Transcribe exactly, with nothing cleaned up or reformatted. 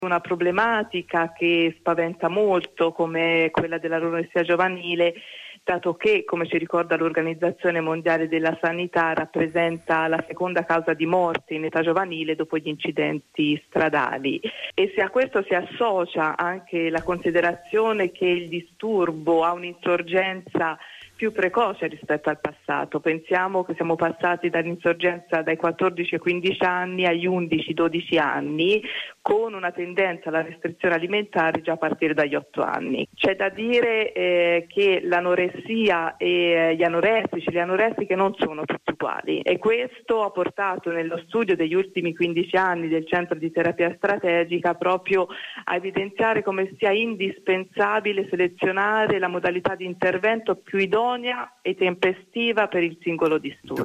Una problematica che spaventa molto come quella dell'anoressia giovanile, dato che, come ci ricorda l'Organizzazione Mondiale della Sanità, rappresenta la seconda causa di morte in età giovanile dopo gli incidenti stradali. E se a questo si associa anche la considerazione che il disturbo ha un'insorgenza più precoce rispetto al passato. Pensiamo che siamo passati dall'insorgenza dai quattordici ai quindici anni agli undici dodici anni, con una tendenza alla restrizione alimentare già a partire dagli otto anni. C'è da dire eh, che l'anoressia e gli anoressici, le anoressiche non sono tutti uguali, e questo ha portato nello studio degli ultimi quindici anni del Centro di Terapia Strategica proprio a evidenziare come sia indispensabile selezionare la modalità di intervento più idonea e tempestiva per il singolo disturbo.